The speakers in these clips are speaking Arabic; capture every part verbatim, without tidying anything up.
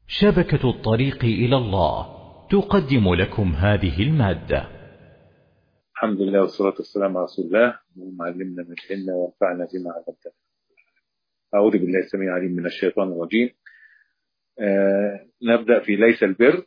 شبكة الطريق إلى الله تقدم لكم هذه المادة. الحمد لله والصلاة والسلام على رسول الله. اللهم علمنا ما جهلنا وانفعنا بما علمتنا. أعوذ بالله السميع العليم من الشيطان الرجيم. آه نبدأ في ليس البر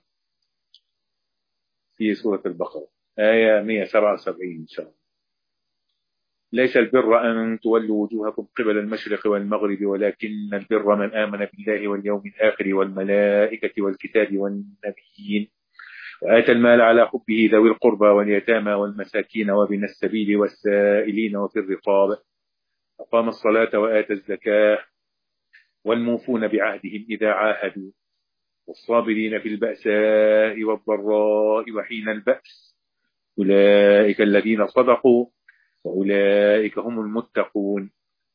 في سورة البقرة آية مئة وسبعة وسبعين إن شاء الله. ليس البر أن تولوا وجوهكم قبل المشرق والمغرب ولكن البر من آمن بالله واليوم الآخر والملائكة والكتاب والنبيين وآتى المال على حبه ذوي القربى واليتامى والمساكين وابن السبيل والسائلين وفي الرقاب أقام الصلاة وآتى الزكاة والموفون بعهدهم إذا عاهدوا والصابرين في البأساء والضراء وحين البأس أولئك الذين صدقوا وأولئك هم المتقون.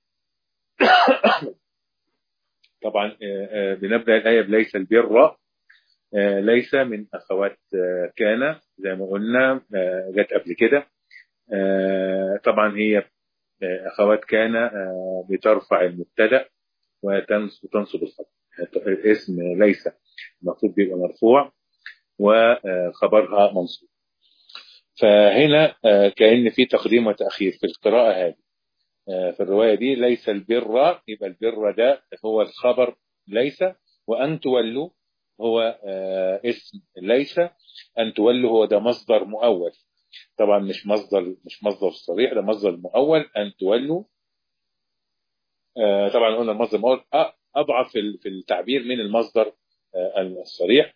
طبعا بنبدأ الآية بليس البر. ليس من أخوات كان زي ما قلنا جت قبل كده. طبعا هي أخوات كان بترفع المبتدأ وتنصب الخبر. اسم ليس المفروض بيبقى مرفوع وخبرها منصوب. فهنا كأن في تقديم وتأخير في القراءة هذه. في الرواية دي ليس البر، يبقى البر ده هو الخبر ليس، وأن تولوا هو اسم ليس، أن تولوا هو ده مصدر مؤول. طبعا مش مصدر مش مصدر صريح، ده مصدر مؤول أن تولوا. طبعا قلنا المصدر المؤول أضعف في التعبير من المصدر الصريح.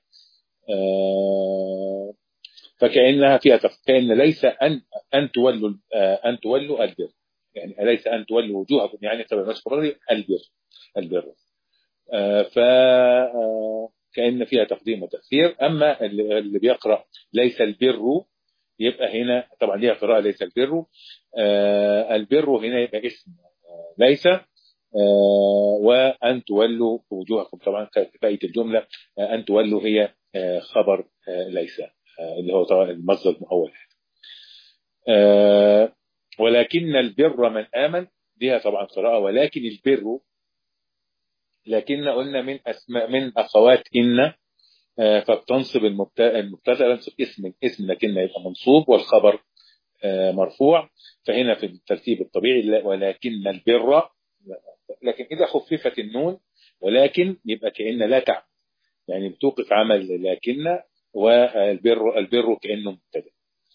فكأنها فيها كأن ليس أن أن تولوا أن تولوا البر، يعني أليس أن تولوا وجوهكم يعني تبع المشهور البر البر. ف كأن فيها تقديم وتأخير. أما اللي بيقرأ ليس البر يبقى هنا طبعا ليها قراءة ليس البر. البر هنا يبقى اسم ليس، وأن تولوا وجوهكم طبعا بقية الجملة أن تولوا هي خبر ليس اللي هو طبعا المصدر المؤول. ولكن البر من آمن ليها طبعا قراءة ولكن البر، لكن قلنا من أسماء من أخوات إن، فبتنصب المبتدأ ينصب اسم اسم لكن يبقى منصوب والخبر مرفوع. فهنا في الترتيب الطبيعي ولكن البر، لكن إذا خففت النون ولكن يبقى كأن لا تعمل، يعني بتوقف عمل لكن، والبر البر كأنه مبتدأ،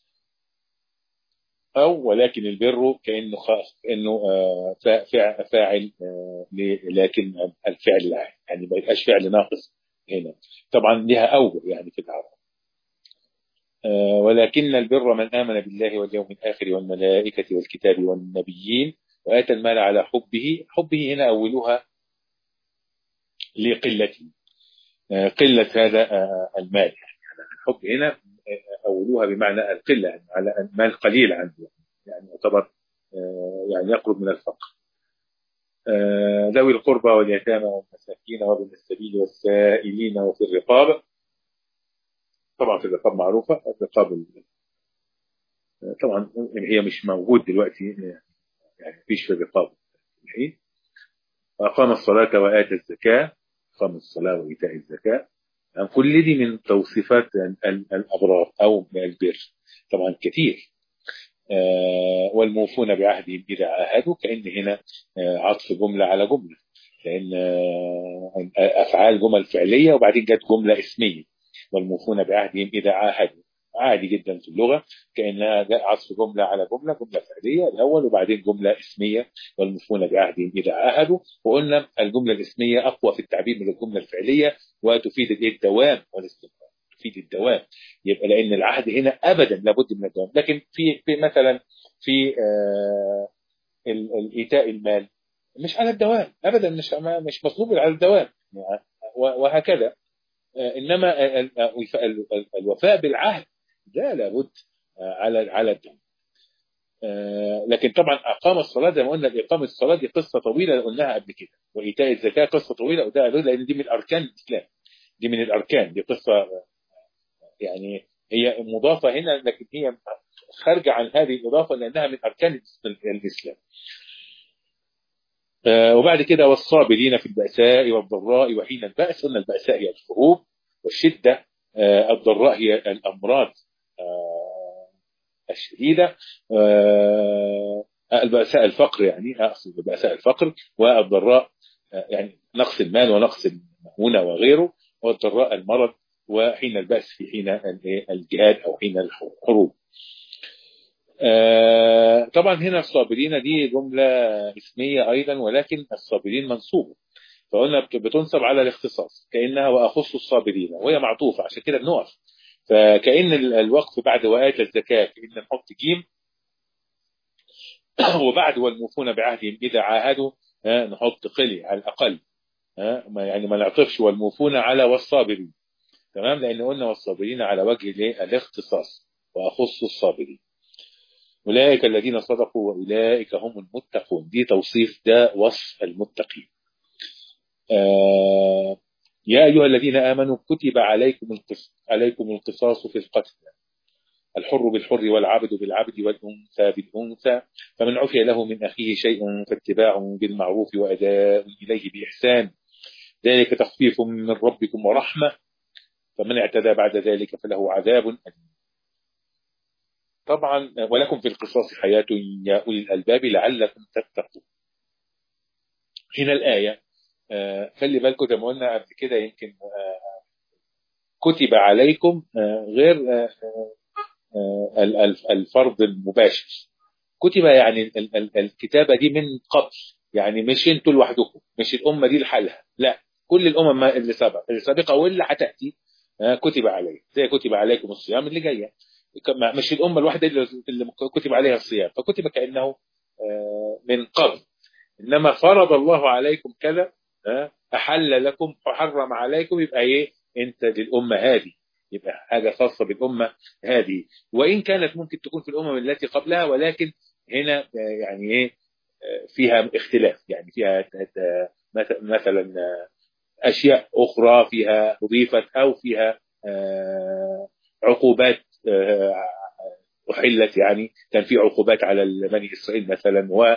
أو ولكن البر كأنه كأنه فاعل لكن الفعل العام، يعني ما يبقاش فعل ناقص هنا. طبعا لها أول يعني في العرب. ولكن البر من آمن بالله واليوم الآخر والملائكة والكتاب والنبيين وآتى المال على حبه. حبه هنا أولها لقلته، قلة هذا المال، يعني الحب هنا أولوها بمعنى القلة، يعني على المال قليل عنده، يعني يعتبر يعني يقرب من الفقر. ذوي القربى واليتامى والمساكين وابن السبيل والسائلين وفي الرقاب. طبعا في الرقاب معروفة، الرقاب طبعا هي مش موجود دلوقتي، يعني مفيش في الرقاب الحين. أقام الصلاة وآتى الزكاة. أقام الصلاة وإيتاء الزكاة، يعني كل دي من توصيفات الأبرار أو البر طبعا كثير. آه والموفون بعهدهم إذا عاهدوا، كأن هنا آه عطف جملة على جملة، لأن آه أفعال جمل فعلية وبعدين جت جملة اسمية. والموفون بعهدهم إذا عاهدوا عادي جدا في اللغة، كأنها عطف جملة على جملة، جملة فعلية الأول وبعدين جملة اسمية. والموفون بعهدهم إذا عاهدوا، وقلنا الجملة الاسمية أقوى في التعبير من الجملة الفعلية وتفيد الدوام والاستمرار، تفيد الدوام. يبقى لأن العهد هنا أبدا لابد من الدوام. لكن في, في مثلا في آه الإيتاء المال مش على الدوام أبدا، مش مش مطلوب على الدوام وهكذا. إنما الوفاء بالعهد ده لابد على على الدوام. لكن طبعا أقام الصلاة زي ما قلنا، إقامة الصلاة دي قصة طويلة قلناها قبل كده، وإيتاء الزكاة قصة طويلة قلناها، لأن دي من أركان الإسلام، دي من الأركان، دي قصة يعني هي مضافة هنا لكن هي خارجة عن هذه الإضافة لأنها من أركان الإسلام. وبعد كده والصابرين في البأساء والضراء وحين البأس. قلنا البأساء هي الحروب، والشدة الضراء هي الأمراض الشديدة، البأساء الفقر، يعني أقصد بأساء الفقر، والضراء يعني نقص المال ونقص المؤونة وغيره، والضراء المرض، وحين البأس في حين الجهاد أو حين الحروب. طبعا هنا الصابرين دي جملة اسمية أيضا، ولكن الصابرين منصوبة، فقلنا بتنصب على الاختصاص كأنها وأخص الصابرين، وهي معطوفة، عشان كده بنقف. فكأن الوقف بعد وآتى الزكاة كأن نحط جيم، وبعد والموفون بعهدهم إذا عاهدوا نحط قلي على الأقل، يعني ما نعطفش والموفون على والصابرين، تمام، لأن قلنا والصابرين على وجه الاختصاص وأخص الصابرين. أولئك الذين صدقوا وأولئك هم المتقون، دي توصيف، ده وصف المتقين. آه يا أيها الذين آمنوا كتب عليكم القصاص عليكم القصاص في القتل، الحر بالحر والعبد بالعبد والأنثى بالأنثى، فمن عفي له من أخيه شيء فاتباع بالمعروف وأداء إليه بإحسان، ذلك تخفيف من ربكم ورحمة، فمن اعتدى بعد ذلك فله عذاب أليم. طبعا ولكم في القصاص حياة يا أولي الألباب لعلكم تتقون. هنا الآية آه خلي بالكم زي ما قلنا قبل كده، يمكن آه كتب عليكم آه غير آه آه الفرض المباشر. كتب يعني الكتابة دي من قبل، يعني مش انتوا لوحدكم، مش الأمة دي لحالها، لا، كل الأمم اللي سبق اللي سابقة واللي هتأتي آه كتب عليه، زي كتب عليكم الصيام اللي جايه، مش الأمة الواحدة اللي كتب عليها الصيام، فكتب كأنه من قبل. إنما فرض الله عليكم كذا، أحل لكم وحرم عليكم، يبقى إيه؟ أنت للأمة هذه، يبقى حاجة خاصة بالأمة هذه، وإن كانت ممكن تكون في الأمم التي قبلها، ولكن هنا يعني إيه فيها اختلاف، يعني فيها مثلا أشياء أخرى فيها أضيفت، أو فيها عقوبات أحلت، يعني كان في عقوبات على بني إسرائيل مثلا، و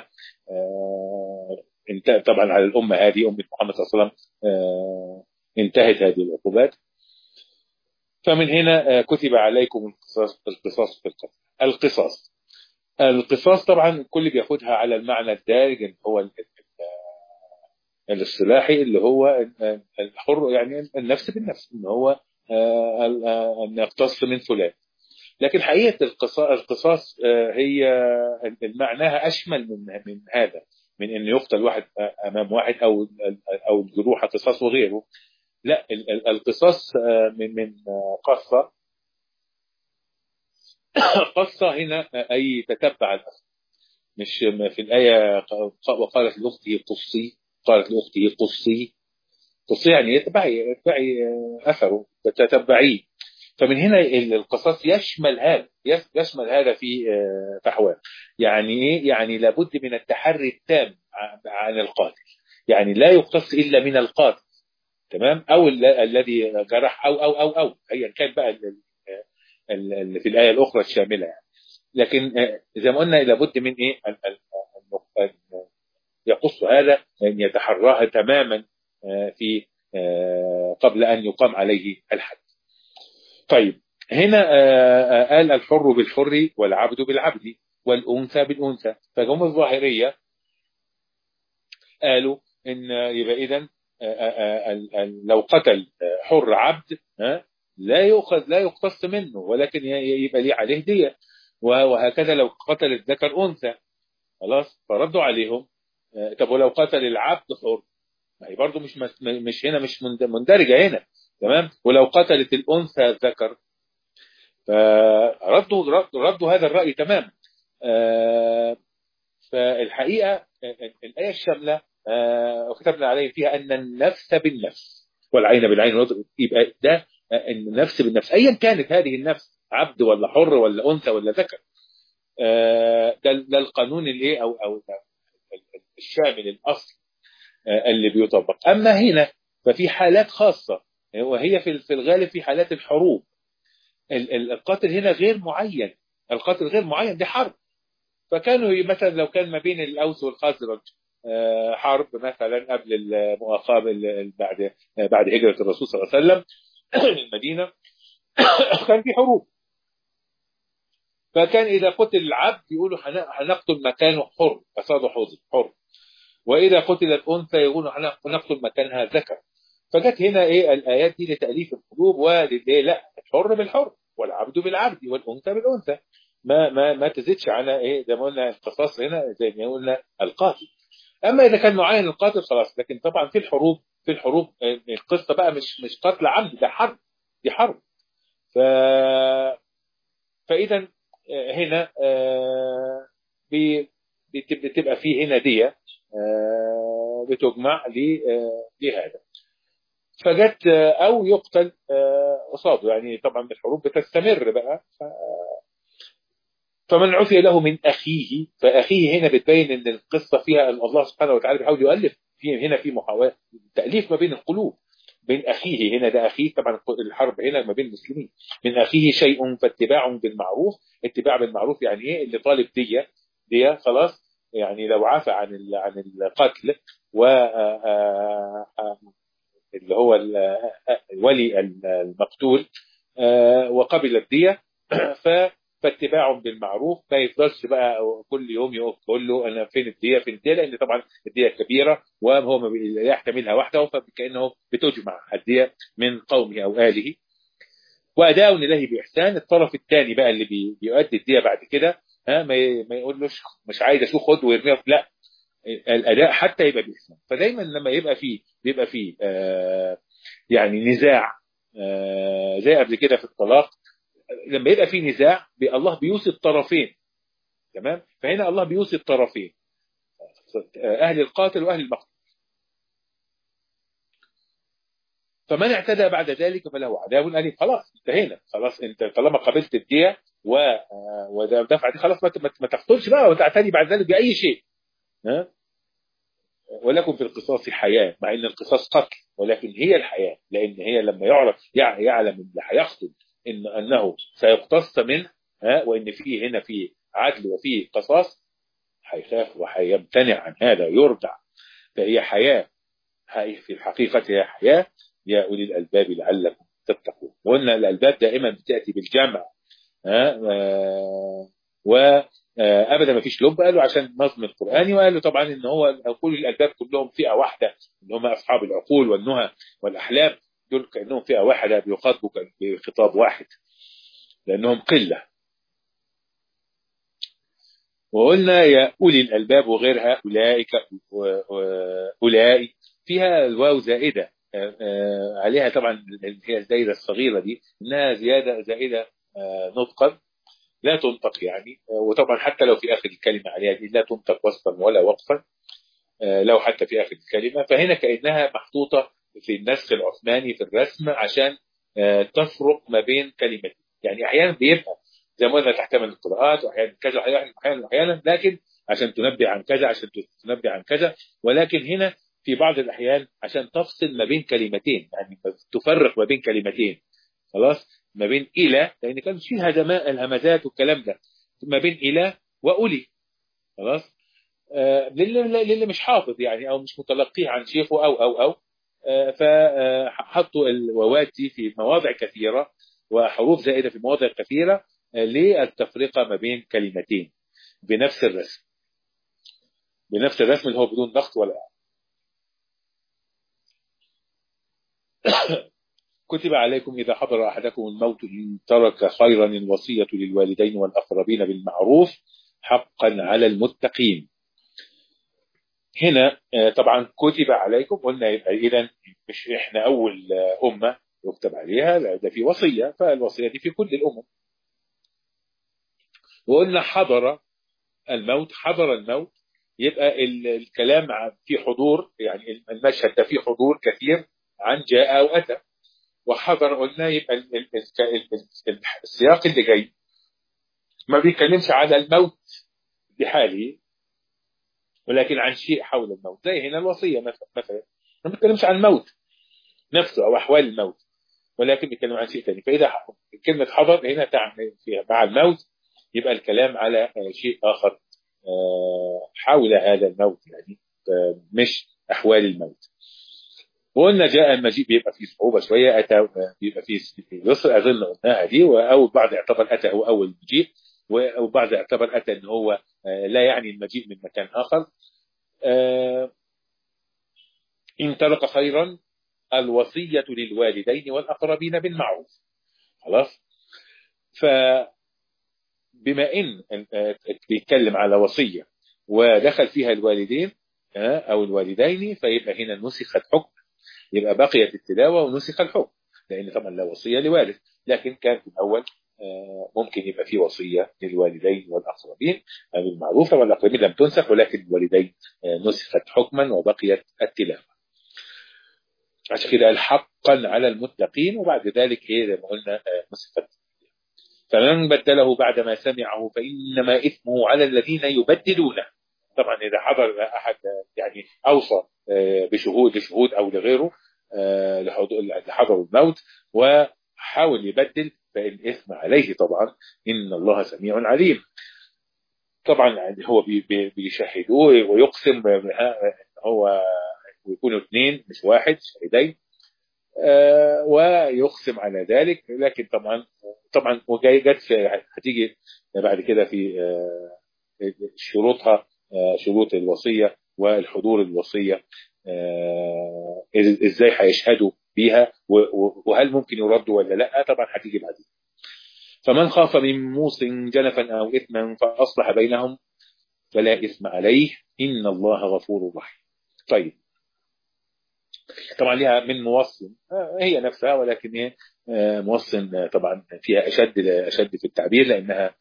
طبعا على الأمة هذه أمة محمد صلى الله عليه وسلم انتهت هذه العقوبات. فمن هنا كتب عليكم القصاص القصاص في القتل. القصاص القصاص طبعا الكل بياخدها على المعنى الدارج اللي هو الاصطلاحي، اللي هو الحر، يعني النفس بالنفس، ان هو ان يقتص من فلان. لكن حقيقة القصاص هي معناها أشمل من من هذا، من أن يقتل واحد أمام واحد، أو أو الجروح قصاص وغيره. لا، القصاص من من قصة قصة هنا أي تتبع الأثر، مش في الآية وقالت لأخته قصي، قالت لأخته قصي قصي يعني يتبعي يتبعي أثره، تتبعيه. فمن هنا القصاص يشمل هذا يشمل هذا في فحواه. يعني ايه؟ يعني لابد من التحري التام عن القاتل، يعني لا يقتص الا من القاتل، تمام، او الذي جرح، او او او او ايا كان بقى اللي في الايه الاخرى الشامله يعني. لكن زي ما قلنا لابد من ايه؟ ان يقص هذا، ان يتحراها تماما في قبل ان يقام عليه الحد. طيب هنا قال الحر بالحر والعبد بالعبد والأنثى بالأنثى، فهم الظاهرية قالوا إن يبقى إذن لو قتل حر عبد لا يؤخذ لا يقتص منه، ولكن يبقى ليه عليه دية، وهكذا لو قتل الذكر أنثى خلاص فردوا عليهم. طب ولو قتل العبد حر، ما هي برضه مش مش هنا مش مندرجة هنا، تمام. ولو قتلت الأنثى الذكر، فردوا ردوا هذا الرأي تماما. آه فالحقيقة الآية الشاملة آه وكتبنا عليه فيها أن النفس بالنفس والعين بالعين، يبقى ده النفس بالنفس أيا كانت هذه النفس، عبد ولا حر ولا أنثى ولا ذكر. آه ده, ده القانون الايه أو أو الشامل الأصل آه اللي بيطبق. أما هنا ففي حالات خاصة، وهي في الغالب في حالات الحروب. القاتل هنا غير معين، القاتل غير معين، دي حرب. فكانوا مثلا لو كان ما بين الأوس والخزرج حرب مثلا قبل المؤاخاة بعد بعد هجرة الرسول صلى الله عليه وسلم المدينة كان في حروب، فكان إذا قتل العبد يقولوا هنقتل مكانه حر، أصاده حر، وإذا قتلت أنثى يقولوا هنقتل مكانها ذكر. فجت هنا إيه الآيات دي لتأليف القلوب، وليه لا الحر بالحر والعبد بالعبد والأنثى بالأنثى، ما ما ما تزيدش على إيه زي ما قلنا القصاص هنا زي ما قلنا القاتل. أما إذا كان معين القاتل خلاص. لكن طبعا في الحروب في الحروب القصة بقى مش مش قتل عمد، ده حرب، دي حرب. ف فإذا هنا بتبقى فيه هنا دية بتجمع لهذا، فجت أو يقتل قصاده. يعني طبعا الحروب بتستمر بقى. فمن عفي له من أخيه، فأخيه هنا بتبين أن القصة فيها الله سبحانه وتعالى بيحاول يؤلف فيه هنا في محاولة تأليف ما بين القلوب، بين أخيه هنا ده أخيه طبعا الحرب هنا ما بين المسلمين، من أخيه شيء فاتباع بالمعروف. اتباع بالمعروف يعني إيه؟ اللي طالب دية دية خلاص، يعني لو عفى عن عن القتل و اللي هو ولي المقتول وقبل الدية فاتباع بالمعروف، ما يفضلش بقى كل يوم يقف يقول له انا فين الدية فين الدية، لان طبعا الدية كبيرة وهو ما يحتملها وحده، فكأنه بتجمع الدية من قومه او اهله. واداء اليه باحسان. الطرف الثاني بقى اللي بيؤدي الدية بعد كده ها ما يقولوش مش عايز اشوف خد ويرميها، لا الاداء حتى يبقى باحسان. فدايما لما يبقى فيه بيبقى فيه آه يعني نزاع آه زي قبل كده في الطلاق، لما يبقى فيه نزاع الله بيوصي الطرفين، تمام؟ فهنا الله بيوصي الطرفين، اهل القاتل واهل المقتول. فمن اعتدى بعد ذلك فله عذاب أليم. خلاص انتهينا، خلاص انت طالما قبلت الدية ودفع دي خلاص ما تقتلش بقى وتعتدي بعد ذلك باي شيء. ها؟ ولكم في القصاص حياة، مع ان القصاص قتل ولكن هي الحياة، لان هي لما يعرف يعلم اللي هيقتل ان انه سيقتص منه ها، وان فيه هنا فيه عدل وفيه قصاص، هيخاف وهيمتنع عن هذا يرجع. فهي حياة، في الحقيقة هي حياة يا أولي الألباب لعلكم تتقون. وقلنا الألباب دائما بتأتي بالجمع ها آه وأبدا ما فيش لب، قالوا عشان النظم القرآني، وقالوا طبعا إن هو كل الألباب كلهم فئة واحدة، إن هم أصحاب العقول والنهى والأحلام، دول كأنهم فئة واحدة بيخاطبوا بخطاب واحد لأنهم قلة. وقلنا يا أولي الألباب وغيرها أولئك أولئك فيها الواو زائدة عليها طبعا هي الزائدة الصغيرة دي، إنها زيادة زائدة نطقا لا تنطق يعني، وطبعا حتى لو في آخر الكلمة عليها دي لا تنطق وصفا ولا وقفا لو حتى في آخر الكلمة. فهنا كأنها محطوطة في النسخ العثماني في الرسم عشان تفرق ما بين كلمتين. يعني أحيانا بيبقى زي ما قلنا تحتمل القراءات، واحيانا كذا احيانا احيانا لكن عشان تنبه عن كذا عشان تنبه عن كذا. ولكن هنا في بعض الاحيان عشان تفصل ما بين كلمتين، يعني تفرق ما بين كلمتين خلاص، ما بين الى، لان كان في الهمزات والكلام ده، ما بين الى واولي خلاص. آه للي, للي مش حافظ يعني او مش متلقيه عن شيخه او او او آه فحطوا الواوات دي في مواضع كثيره وحروف زائده في مواضع كثيره للتفرقة ما بين كلمتين بنفس الرسم، بنفس الرسم اللي هو بدون ضغط ولا كتب عليكم إذا حضر أحدكم الموت إن ترك خيرا الوصية للوالدين والأقربين بالمعروف حقا على المتقين. هنا طبعا كتب عليكم قلنا يبقى إذن مش إحنا أول أمة يكتب عليها، لا ده في وصية، فالوصية دي في كل الأمم. وقلنا حضر الموت، حضر الموت يبقى الكلام في حضور، يعني المشهد ده فيه حضور كثير عن جاء أو أتى. وحضر قلنا يبقى السياق اللي جاي ما بيتكلمش على الموت بحاله ولكن عن شيء حول الموت، زي هنا الوصية مثلا ما بيتكلمش عن الموت نفسه أو أحوال الموت ولكن بيتكلم عن شيء ثاني. فإذا كلمة حضر هنا تعني فيها مع الموت يبقى الكلام على شيء آخر حول هذا الموت، يعني مش أحوال الموت. وقلنا جاء المجيء بيبقى فيه صعوبة شوية، أتى بيبقى فيه يسر، أظن قلناها دي. أو بعض اعتبر أتى هو أول مجيء، وبعض اعتبر أتى إن هو لا يعني المجيء من مكان آخر. إن ترك خيرا الوصية للوالدين والأقربين بالمعروف. خلاص. فبما إن بيتكلم على وصية ودخل فيها الوالدين أو الوالدين، فيبقى هنا نسخت حكم، يبقى بقيت التلاوة ونسخ الحكم، لأن طبعا لا وصية لوالد، لكن كان في الأول ممكن يبقى في وصية للوالدين والأقربين بالمعروف، والأقربين لم تنسخ، ولكن الوالدين نسخت حكما وبقيت التلاوة. عشان كده حقا على المتقين، وبعد ذلك ايه زي ما قلنا نسخت. فمن بدله بعد ما سمعه فإنما إثمه على الذين يبدلونه. طبعا إذا حضر أحد يعني أوصى بشهود لشهود أو لغيره لحضر الموت وحاول يبدل، فالإثم عليه طبعا، إن الله سميع عليم. طبعا هو بيشهدوه ويقسم هو ويكونوا اثنين مش واحد شهيدين، آه ويقسم على ذلك. لكن طبعا طبعا وجاي جت هتيجي بعد كده في آه شروطها، آه شروط الوصية والحضور الوصية، آه ازاي هيشهدوا بيها، وهل ممكن يردوا ولا لا، طبعا هتيجي بعدين. فمن خاف من موص جنفا او اثما فاصلح بينهم فلا اثم عليه ان الله غفور رحيم. طيب طبعا لها من موصن هي نفسها، ولكن هي موصن طبعا فيها أشد أشد في التعبير، لأنها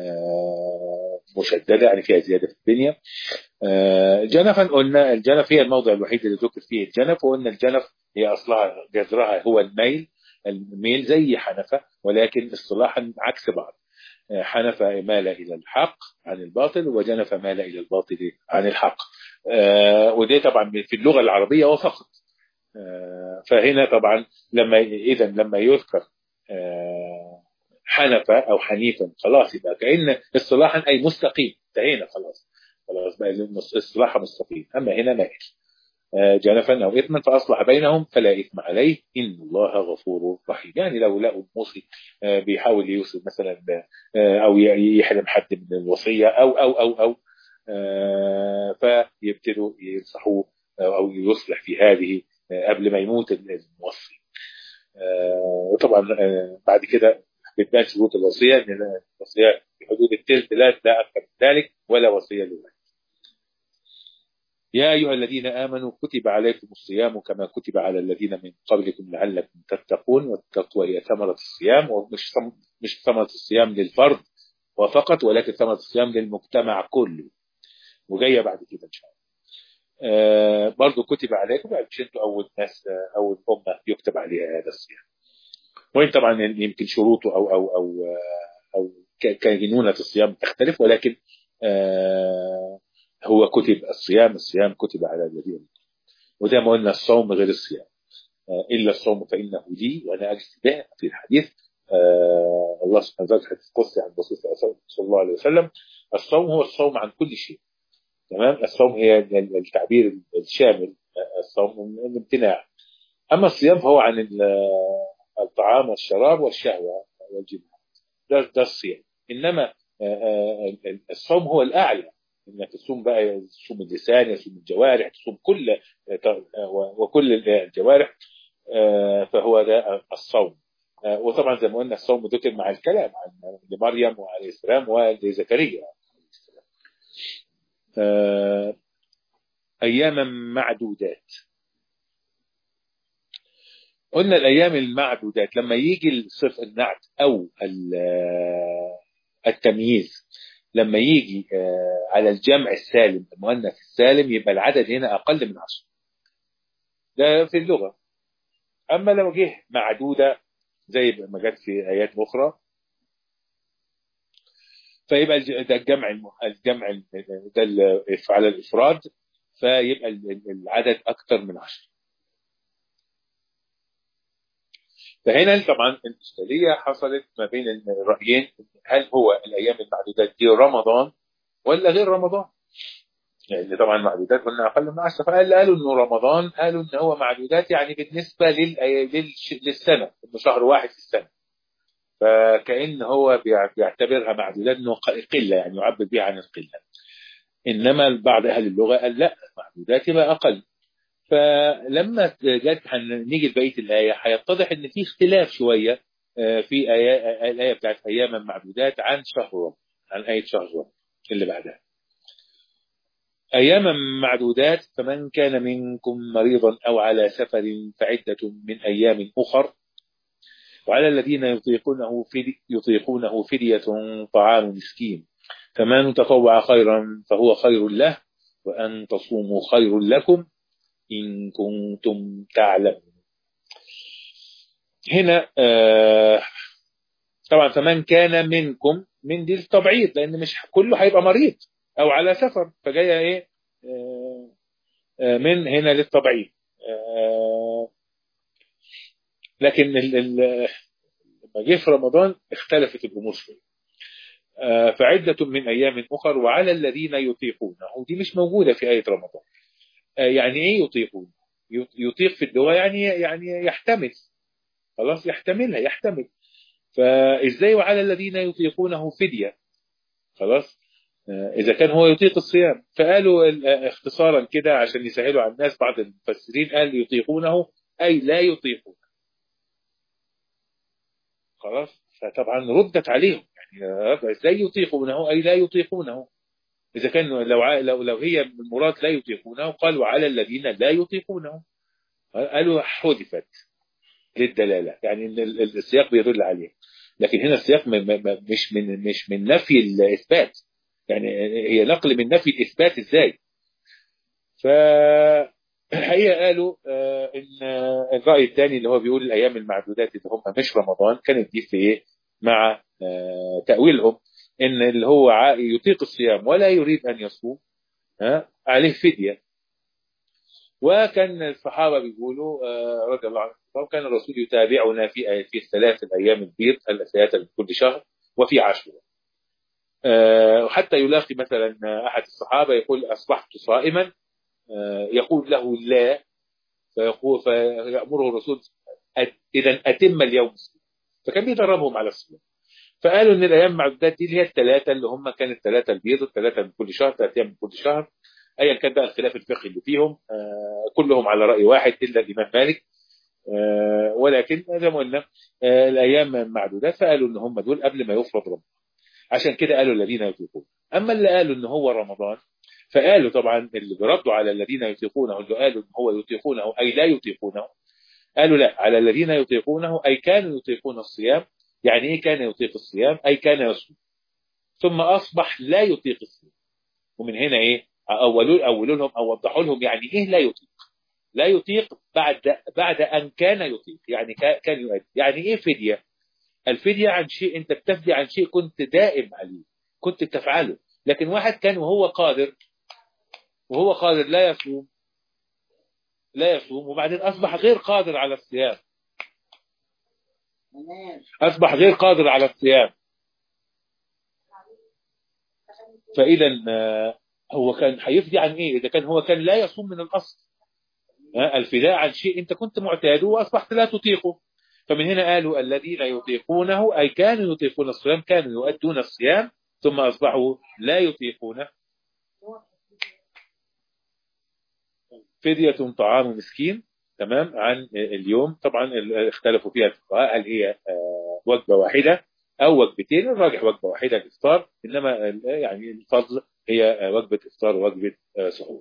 مشددة يعني فيها زيادة في الدنيا. جنفا قلنا الجنف هي الموضع الوحيد اللي ذكر فيه الجنف، وقلنا الجنف هي أصلها جذرها هو الميل، الميل زي حنفة، ولكن اصطلاحا عكس بعض. حنفة مال إلى الحق عن الباطل، وجنف مال إلى الباطل عن الحق. ودي طبعا في اللغة العربية وفقط. فهنا طبعا لما إذا لما يذكر حنفة أو حنيفا خلاص يبقى كأن اصطلاحا أي مستقيم، انتهينا خلاص خلاص بقى اصطلاحا مستقيم. أما هنا مائل جنفا أو إثما فأصلح بينهم فلا إثم عليه إن الله غفور رحيم. يعني لو لقوا الموصي بيحاول يوصل مثلا أو يحرم حد من الوصية أو أو أو أو فيبتدوا ينصحوه أو يصلح في هذه قبل ما يموت الموصي. وطبعا بعد كده بتبان شروط الوصية، ان الوصية في حدود الثلث لا لا أكثر من ذلك، ولا وصية لولد. يا أيها الذين آمنوا كتب عليكم الصيام كما كتب على الذين من قبلكم لعلكم تتقون، والتقوى هي ثمرة الصيام، ومش مش ثمرة الصيام للفرد وفقط، ولكن ثمرة الصيام للمجتمع كله، وجاية بعد كده إن شاء الله. آه برضو كتب عليكم يعني مش انتوا اول ناس اول امه يكتب عليها هذا الصيام، وان طبعا يمكن شروطه او او او او كينونه الصيام تختلف، ولكن آه هو كتب الصيام الصيام كتب على الذين، وزي ما قلنا الصوم غير الصيام. آه الا الصوم فانه لي وانا اجزي به في الحديث. آه الله سبحانه وتعالى حديث قدسي عن الرسول صلى الله عليه وسلم: الصوم هو الصوم عن كل شيء. تمام. الصوم هي التعبير الشامل، الصوم الامتناع. اما الصيام فهو عن الطعام والشراب والشهوه والجماع، ده ده الصيام. انما الصوم هو الاعلى، انك تصوم بقى، تصوم اللسان، تصوم الجوارح، تصوم كل وكل الجوارح، فهو ده الصوم. وطبعا زي ما قلنا الصوم ذكر مع الكلام عن لمريم وعليه السلام ولزكريا. أياما معدودات. قلنا الأيام المعدودات لما يجي الصفة النعت أو التمييز، لما يجي على الجمع السالم المؤنث السالم، يبقى العدد هنا أقل من عشر، ده في اللغة. أما لو جه معدودة زي ما جت في آيات أخرى، فيبقى ده الجمع الجمع ده على الإفراد، فيبقى العدد أكثر من عشر. فهنا طبعا الإشكالية حصلت ما بين الرأيين، هل هو الأيام المعدودات دي رمضان ولا غير رمضان؟ يعني طبعا معدودات قلنا أقل من عشرة، فقال قالوا إنه رمضان، قالوا إن هو معدودات يعني بالنسبة لل... للسنة، إنه شهر واحد في السنة، فكأن هو بيعتبرها معدودات إنه قلة، يعني يعبر بها عن القلة. إنما بعض أهل اللغة قال لا، معدودات يبقى أقل. فلما جت نيجي لبقية الآية هيتضح إن في اختلاف شوية في آية الآية بتاعت أياما معدودات عن شهر رمضان، عن آية شهر رمضان اللي بعدها. أياما معدودات فمن كان منكم مريضا أو على سفر فعدة من أيام أخر، وعلى الذين يطيقونه فدي يطيقونه فدية طعام مسكين، فمن تطوع خيرا فهو خير له، وأن تصوموا خير لكم إن كنتم تعلمون. هنا آه طبعا فمن كان منكم، من دي التبعيض، لأن مش كله هيبقى مريض أو على سفر، فجاية إيه آه آه من هنا للتبعيض. آه لكن لما جه في رمضان اختلفت الأمور شوية. آه فعدة من أيام أخر وعلى الذين يطيقونه، ودي مش موجودة في آية رمضان. آه يعني إيه يطيقون؟ يطيق في اللغة يعني يعني يحتمل، خلاص يحتملها، يحتمل. فإزاي وعلى الذين يطيقونه فدية؟ خلاص آه إذا كان هو يطيق الصيام، فقالوا اختصارا كده عشان يسهلوا على الناس، بعض المفسرين قال يطيقونه أي لا يطيقون. خلاص فطبعا ردت عليهم، يعني ازاي يطيقونه اي لا يطيقونه؟ اذا كان لو لو لو هي المراد لا يطيقونه، قالوا على الذين لا يطيقونه، قالوا حذفت للدلاله، يعني ان السياق بيدل عليه. لكن هنا السياق مش من مش من نفي الاثبات، يعني هي نقل من نفي الاثبات ازاي. ف الحقيقه قالوا آه ان الراي الثاني اللي هو بيقول الايام المعدودات اللي هم مش رمضان، كانت دي في ايه مع آه تاويلهم ان اللي هو يطيق الصيام ولا يريد ان يصوم آه عليه فديه. وكان الصحابه بيقولوا آه رضي الله عنهم، وكان الرسول يتابعنا في في الثلاث الايام البيض الثلاثه من كل شهر وفي عاشوراء. آه وحتى يلاقي مثلا احد الصحابه يقول اصبحت صائما، يقول له لا، فيقول فيأمره الرسول إذا أتم اليوم، فكان بيدربهم على الصيام. فقالوا إن الأيام معدودات دي اللي هي الثلاثة اللي هم كانت الثلاثة البيض، الثلاثة من كل شهر، ثلاثة أيام من كل شهر، أيا كان بقى الخلاف الفقهي اللي فيهم، آه كلهم على رأي واحد إلا الإمام مالك. آه ولكن زي ما قلنا آه الأيام معدودات، فقالوا إن هم دول قبل ما يفرض رمضان، عشان كده قالوا الذين يطيقون. أما اللي قالوا إن هو رمضان، فقالوا طبعا اللي بردوا على الذين يطيقونه، اللي قالوا ان هو يطيقونه اي لا يطيقونه، قالوا لا، على الذين يطيقونه اي كانوا يطيقون الصيام. يعني ايه كان يطيق الصيام؟ اي كان يصوم ثم اصبح لا يطيق الصيام. ومن هنا ايه اولوا اولوا لهم او وضحوا لهم يعني ايه لا يطيق. لا يطيق بعد بعد ان كان يطيق، يعني كان يؤدي. يعني ايه فديه؟ الفديه عن شيء انت بتفدي عن شيء كنت دائم عليه، كنت تفعله. لكن واحد كان وهو قادر وهو قادر لا يصوم لا يصوم وبعدين أصبح غير قادر على الصيام، أصبح غير قادر على الصيام. فإذا هو كان هيفدي عن إيه؟ إذا كان هو كان لا يصوم من الأصل، الفداء عن شيء أنت كنت معتاده وأصبحت لا تطيقه. فمن هنا قالوا الذين يطيقونه أي كانوا يطيقون الصيام، كانوا يؤدون الصيام ثم أصبحوا لا يطيقونه. فدية طعام مسكين، تمام. عن اليوم طبعا اختلفوا فيها الفقهاء، هل هي وجبة واحدة أو وجبتين؟ الراجح وجبة واحدة الإفطار، إنما يعني الفضل هي وجبة إفطار ووجبة سحور،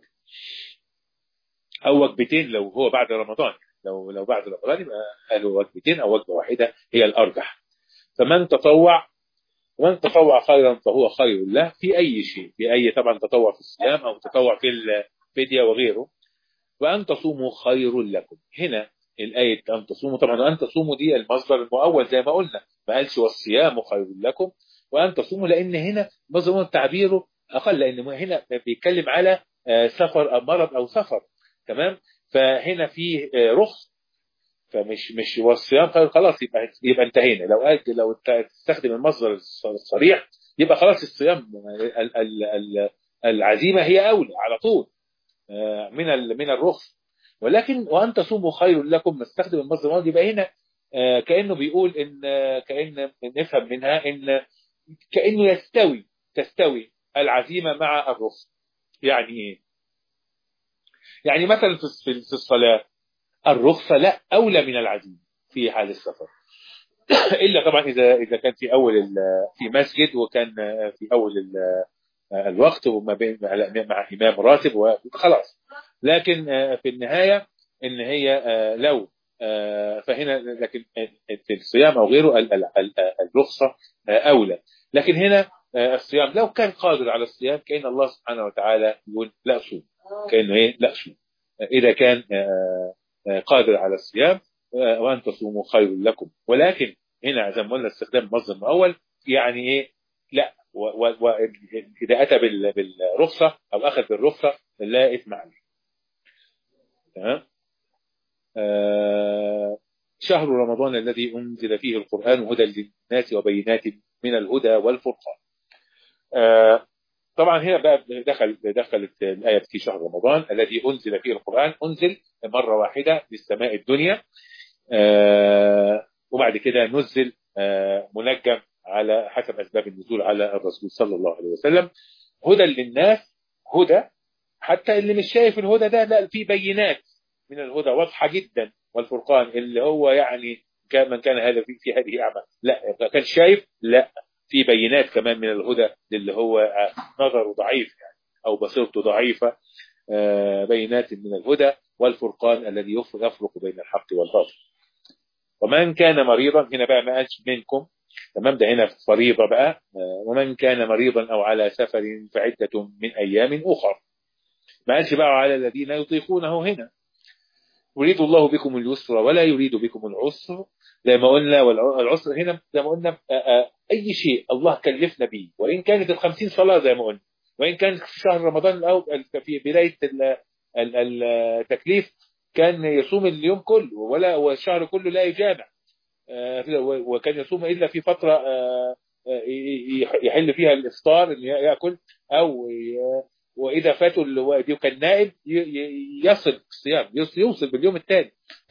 أو وجبتين لو هو بعد رمضان. لو لو بعد رمضان يبقى قالوا وجبتين أو وجبة واحدة هي الأرجح. فمن تطوع ومن تطوع خيرا فهو خير له في أي شيء، في أي طبعا تطوع في الصيام أو تطوع في الفدية وغيره. وأن تصوموا خير لكم، هنا الآية أن تصوموا، طبعا وأن تصوموا دي المصدر المؤول زي ما قلنا، ما قالش والصيام خير لكم، وأن تصوموا لأن هنا مصدر تعبيره أقل، لأن هنا بيتكلم على سفر أو مرض أو سفر، تمام. فهنا في رخص، فمش مش والصيام خير خلاص، يبقى يبقى انتهينا. لو قال لو تستخدم المصدر الصريح يبقى خلاص الصيام ال ال ال العزيمة هي أولى على طول من من الرخص. ولكن وأن تصوموا خير لكم، نستخدم المصدر الماضي، يبقى هنا كأنه بيقول إن كأن نفهم منها إن كأنه يستوي تستوي العزيمة مع الرخص. يعني إيه؟ يعني مثلا في في الصلاة الرخصة لا أولى من العزيمة في حال السفر، إلا طبعا إذا إذا كان في أول في مسجد وكان في أول الوقت وما بين مع إمام راتب وخلاص. لكن في النهاية إن هي لو فهنا لكن في الصيام أو غيره الرخصة أولى. لكن هنا الصيام لو كان قادر على الصيام كأن الله سبحانه وتعالى يقول لا صوم، كأنه إيه لا صوم إذا كان قادر على الصيام، وأن تصوموا خير لكم. ولكن هنا زي ما قلنا استخدام المصدر الأول يعني إيه لا، وإذا أتى بالرخصة أو أخذ بالرخصة لا إثم عليه. تمام. آه شهر رمضان الذي أنزل فيه القرآن هدى للناس وبينات من الهدى والفرقان. آه طبعا هنا بقى دخل دخلت الآية في شهر رمضان الذي أنزل فيه القرآن، أنزل مرة واحدة للسماء الدنيا، آه وبعد كده نزل آه منجم على حسب أسباب النزول على الرسول صلى الله عليه وسلم. هدى للناس، هدى حتى اللي مش شايف الهدى ده لا، في بينات من الهدى واضحة جدا، والفرقان اللي هو يعني من كان هذا في, في هذه أعمى لا كان شايف، لا في بينات كمان من الهدى اللي هو نظره ضعيف يعني أو بصيرته ضعيفة. بينات من الهدى والفرقان الذي يفرق بين الحق والباطل. ومن كان مريضا، هنا بقى ما قالش منكم، تمام، ده هنا فريضة بقى. ومن كان مريضا أو على سفر فعدة من أيام أخر، ما قالش بقى على الذين يطيقونه. هنا يريد الله بكم اليسر ولا يريد بكم العسر، زي ما قلنا. والعسر هنا زي ما قلنا أي شيء الله كلفنا به، وإن كانت الخمسين صلاة زي ما قلنا، وإن كان في شهر رمضان الأول في بداية التكليف كان يصوم اليوم كله ولا والشهر كله لا يجامع، وكان يصوم إلا في فترة يحل فيها الإفطار إن يأكل، أو وإذا فاتوا الوادي وكان نائب يصل الصيام يوصل باليوم الثاني.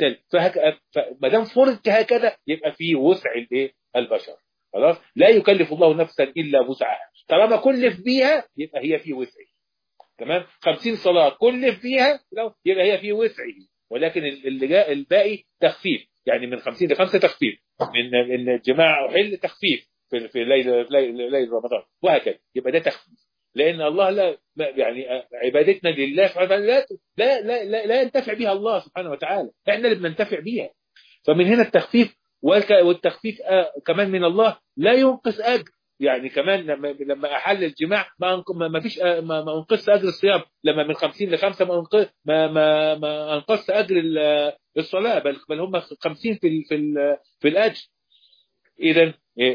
فما دام فرض هكذا يبقى في وسع الايه البشر، خلاص لا يكلف الله نفسا إلا وسعها، طالما كلف بيها يبقى هي في وسعه. تمام. خمسين صلاة كلف فيها يبقى هي في وسعه، ولكن اللي جاء الباقي تخفيف، يعني من خمسين لخمسة تخفيف، من ان الجماعة أحل تخفيف في في ليلة ليلة رمضان، وهكذا يبقى ده تخفيف. لأن الله لا يعني عبادتنا لله سبحانه وتعالى لا لا لا لا, لا ينتفع بها الله سبحانه وتعالى، احنا اللي بننتفع بيها. فمن هنا التخفيف، والتخفيف كمان من الله لا ينقص أجر. يعني كمان لما لما احل الجماع ما ما فيش ما ما انقص اجر الصيام، لما من خمسين لخمسة ما انقص ما ما ما انقص اجر الصلاه، بل بل هم خمسين في في في الاجر. اذا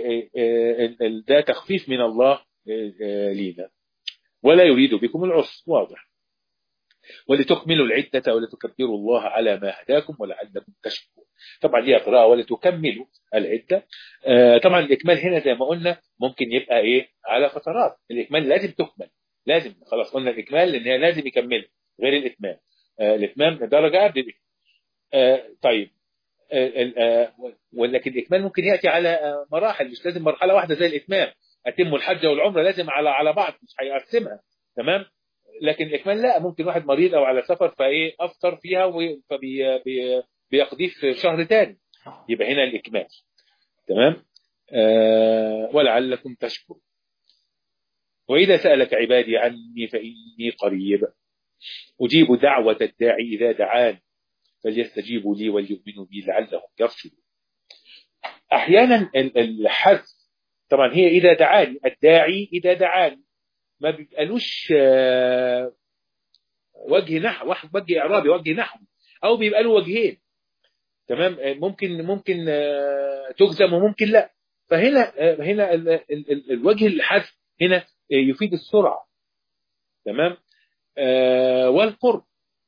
ده تخفيف من الله لينا. ولا يريد بكم العسر، واضح. ولتكملوا العدة ولتكبروا الله على ما هداكم ولعلكم تشكرون. طبعا ليها قراءة ولتكملوا العدة. آه طبعا الإكمال هنا زي ما قلنا ممكن يبقى إيه على فترات. الإكمال لازم تكمل، لازم خلاص قلنا الإكمال لأن هي لازم يكمل، غير الإتمام. آه الإتمام درجة قبل الإكمال. آه طيب آه آه ولكن الإكمال ممكن يأتي على مراحل، مش لازم مرحلة واحدة زي الإتمام. أتم الحج والعمرة لازم على على بعض، مش هيقسمها. تمام. لكن الإكمال لا، ممكن واحد مريض أو على سفر فإيه أفطر فيها فبيقضيه في شهر تاني، يبقى هنا الإكمال. تمام. آه ولعلكم تشكرون. وإذا سألك عبادي عني فإني قريب أجيب دعوة الداعي إذا دعان فليستجيبوا لي وليؤمنوا بي لعلهم يرشدون. أحيانا الحذف طبعا هي إذا دعاني، الداعي إذا دعاني ما بيبقالوش وجه نحو، وجه إعرابي وجه نحو، أو بيبقى له وجهين. تمام. ممكن ممكن تجزم وممكن لا. فهنا هنا الوجه الحذف هنا يفيد السرعة. تمام. والقرب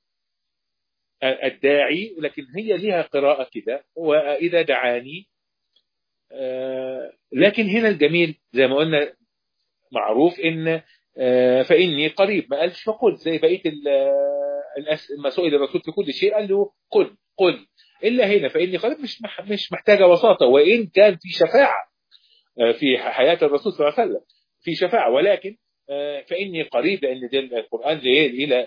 الداعي، لكن هي لها قراءة كده وإذا دعاني. لكن هنا الجميل زي ما قلنا معروف إن فإني قريب، ما قالش فقل زي بقية ما سئل الرسول في كل شيء قال له قل قل، إلا هنا فإني قريب مش مش محتاجة وساطة، وإن كان في شفاعة في حياة الرسول صلى الله عليه وسلم في شفاعة، ولكن فإني قريب لأن القرآن إلى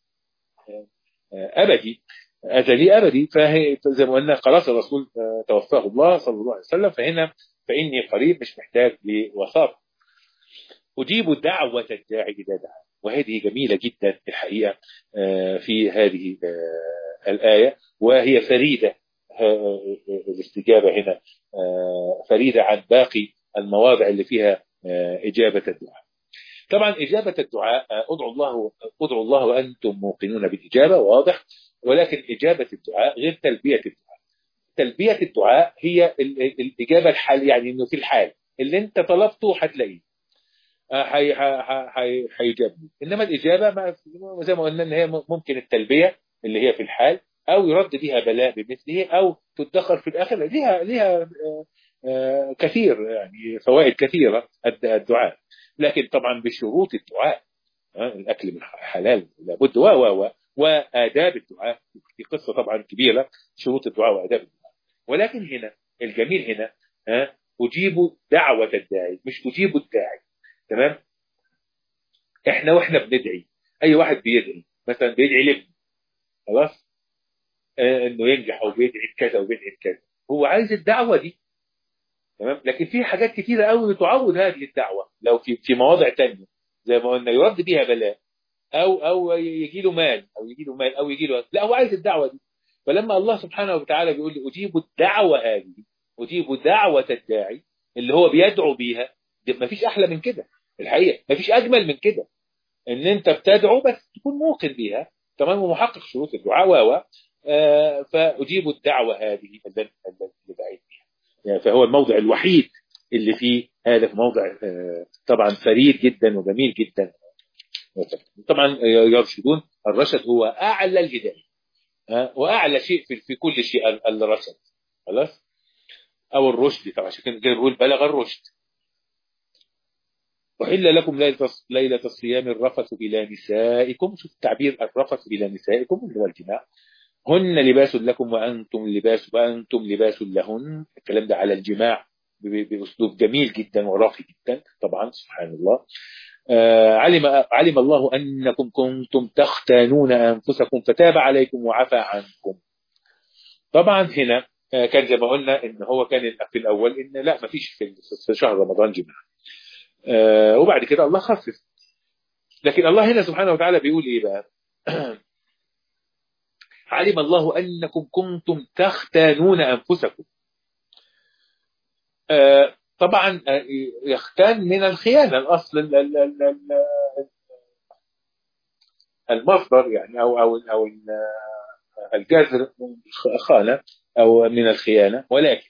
أبدي أزلي أبدي، فهي زي ما قلنا خلاص الرسول توفاه الله صلى الله عليه وسلم، فهنا فإني قريب مش محتاج لوساطة. أجيب دعوة الداعي إذا دعا، وهذه جميلة جدا الحقيقة في هذه الآية، وهي فريدة الاستجابة هنا، فريدة عن باقي المواضع اللي فيها إجابة الدعاء. طبعا إجابة الدعاء أدعو الله أدعو الله وأنتم موقنون بالإجابة، واضح، ولكن إجابة الدعاء غير تلبية الدعاء. تلبية الدعاء هي الإجابة الحال، يعني إنه في الحال اللي أنت طلبته هتلاقيه هيجابني، إنما الإجابة زي ما قلنا إن هي ممكن التلبية اللي هي في الحال، أو يرد بها بلاء بمثله، أو تدخر في الآخر، لها لها كثير يعني فوائد كثيرة الدعاء، لكن طبعا بشروط الدعاء، الأكل من حلال لابد، و و و وآداب الدعاء في قصة طبعا كبيرة، شروط الدعاء وآداب الدعاء. ولكن هنا الجميل هنا أجيب دعوة الداعي مش أجيب الداعي، تمام؟ احنا واحنا بندعي، اي واحد بيدعي مثلا بيدعي لابنه خلاص آه انه ينجح، او بيدعي كذا وبيدعي كذا، هو عايز الدعوه دي، تمام؟ لكن في حاجات كثيره قوي تعوض هذه الدعوه، لو في في مواضع ثانيه زي ما قلنا يرد بيها بلاء، او او يجي له مال او يجي له مال او يجي له، لا هو عايز الدعوه دي. فلما الله سبحانه وتعالى بيقول لي اجيب الدعوه هذه، اجيب دعوه الداعي اللي هو بيدعو بيها، ما فيش احلى من كده الحقيقه، ما فيش اجمل من كده، ان انت بتدعو بس تكون موقن بيها، تمام، ومحقق شروط الدعاء و آه فاجيب الدعوه هذه اللي دعيت بيها. يعني فهو الموضع الوحيد اللي فيه هذا، في موضع آه طبعا فريد جدا وجميل جدا. طبعا يرشدون، الرشد هو اعلى الهدايه، آه واعلى شيء في, في كل شيء الرشد، خلاص، او الرشد طبعا، عشان كده بنقول بلغ الرشد. وحل لكم ليلة الصيام الرفث إلى نسائكم، شوف تعبير الرفث إلى نسائكم اللي هو الجماع، هن لباس لكم وأنتم لباس وأنتم لباس لهن، الكلام ده على الجماع بأسلوب جميل جدا وراقي جدا طبعا، سبحان الله. آه علم علم الله أنكم كنتم تختانون أنفسكم فتاب عليكم وعفى عنكم. طبعا هنا آه كان زي ما قلنا إن هو كان في الأول إن لا ما فيش في شهر رمضان جماع، آه وبعد كده الله خفف، لكن الله هنا سبحانه وتعالى بيقول ايه بقى؟ علم الله انكم كنتم تختانون انفسكم. آه طبعا آه يختان من الخيانه، الاصل المصدر يعني، او او او الجذر خانه او من الخيانه، ولكن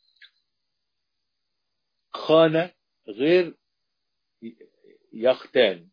خانه غير يختان،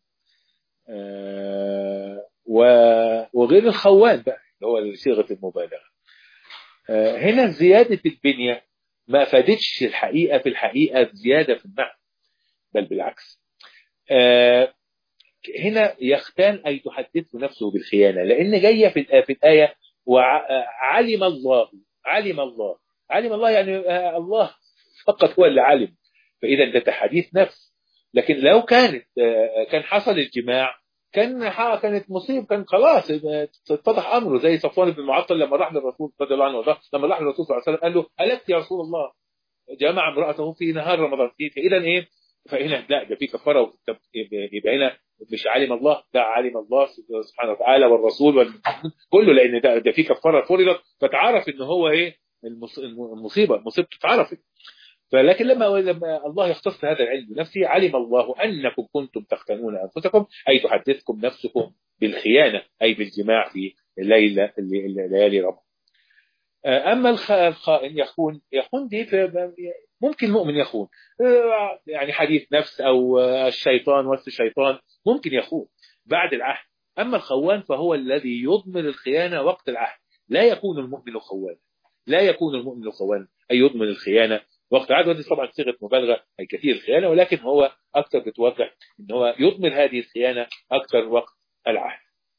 آه وغير الخوان بقى اللي هو صيغه المبالغه. آه هنا زياده البنيه ما فادتش الحقيقه في الحقيقه زياده في المعنى، بل بالعكس. آه هنا يختان اي تحدث نفسه بالخيانه، لان جايه في في الايه وعلم الله علم الله علم الله يعني آه الله فقط هو اللي علم، فاذا ده تحديث نفس. لكن لو كانت آه كان حصل الجماع كان كانت مصيب، كان خلاص اتضح امره، زي صفوان بن المعطل لما راح للرسول رضي الله عنه وارضاه، لما راح للرسول صلى الله عليه وسلم قال له الست يا رسول الله، جمع امراته في نهار رمضان، فاذا ايه؟ فهنا لا ده في كفاره، يبقى هنا مش علم الله، ده علم الله سبحانه وتعالى والرسول كله، لان ده ده في كفاره فرضت، فتعرف ان هو ايه المصيبه، مصيبته اتعرفت. فلكن لما لما الله يختص هذا العلم بنفسه، علم الله انكم كنتم تختانون انفسكم، اي تحدثكم نفسكم بالخيانه، اي بالجماع في الليله ليالي رمضان. اما الخائن يخون، يخون دي ممكن المؤمن يخون، يعني حديث نفس او الشيطان وسط الشيطان ممكن يخون بعد العهد. اما الخوان فهو الذي يضمن الخيانه وقت العهد، لا يكون المؤمن خوانا، لا يكون المؤمن خوانا اي يضمن الخيانه وقت العهد، ودي طبعا صيغه مبالغه اي كثير الخيانه، ولكن هو اكثر بتوضح ان هو يضمر هذه الخيانه اكثر وقت العهد.